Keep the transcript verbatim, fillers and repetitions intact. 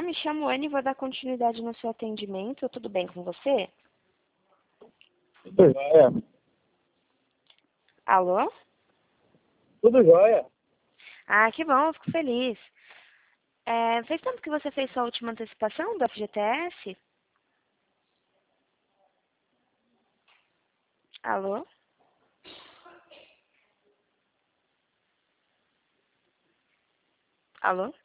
me chamo Anne e vou dar continuidade no seu atendimento. Tudo bem com você? Tudo jóia. Alô? Tudo jóia. Ah, que bom, eu fico feliz. É, fez tempo que você fez sua última antecipação do F G T S? Alô? Alô?